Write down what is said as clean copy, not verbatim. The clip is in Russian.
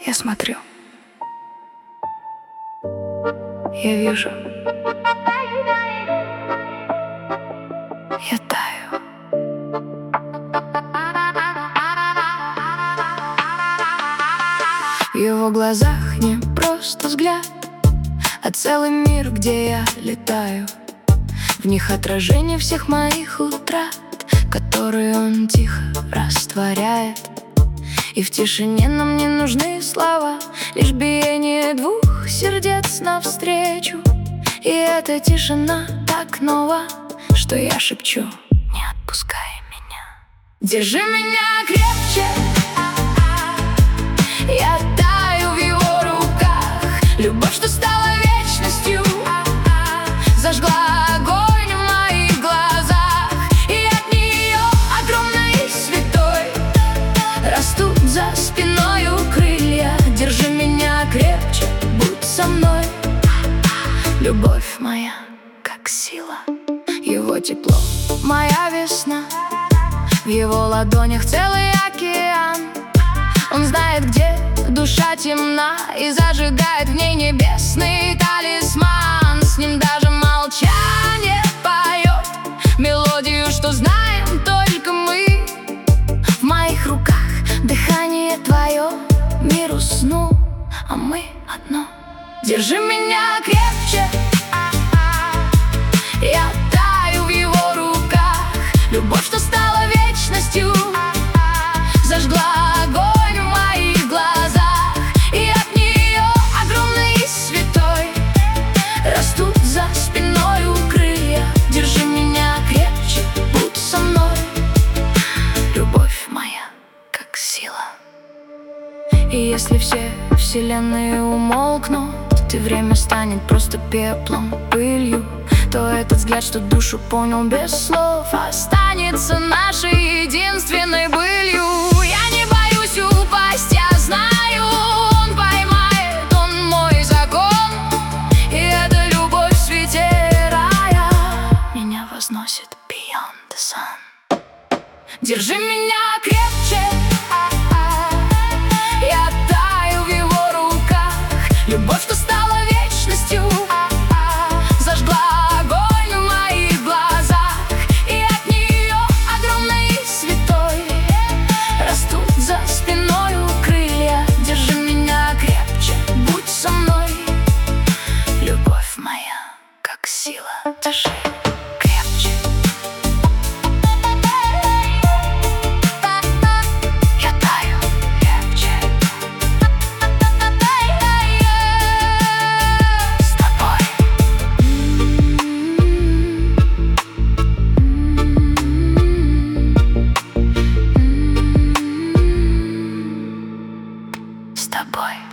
Я смотрю, я вижу, я таю. В его глазах не просто взгляд, а целый мир, где я летаю. В них отражение всех моих утрат, которые он тихо растворяет. И в тишине нам не нужны слова, лишь биение двух сердец навстречу. И эта тишина так нова, что я шепчу: не отпускай меня. Держи меня крепче, я таю в его руках. Любовь, что стала вечностью, зажгла огонь в моих глазах. И от нее огромной и святой растут за спиною крылья. Держи меня крепче, будь со мной. Любовь моя, как сила, его тепло, моя весна. В его ладонях целый океан. Он знает, где душа темна, и зажигает в ней небесный талисман. С ним даже молчание поет мелодию, что знаем только мы. В моих руках дыхание твое, миру сну, а мы одно. Держи меня крепче, я таю в его руках. Любовь, что стала вечностью, зажгла огонь в моих глазах. И от нее огромной и святой растут за спиною крылья. Держи меня крепче, будь со мной. Любовь моя, как сила. И если все вселенные умолкнут, и время станет просто пеплом, пылью, то этот взгляд, что душу понял без слов, останется нашей единственной былью. Я не боюсь упасть, я знаю, он поймает, он мой закон. И эта любовь в свете рая меня возносит beyond the sun. Держи меня крепче, я таю в его руках. Любовь, что стала вечностью, зажгла огонь в моих глазах. И от нее огромной и святой растут за спиною крылья. Держи меня крепче, будь со мной. Любовь моя, как сила, держи крепче. Я таю крепче с тобой. С тобой.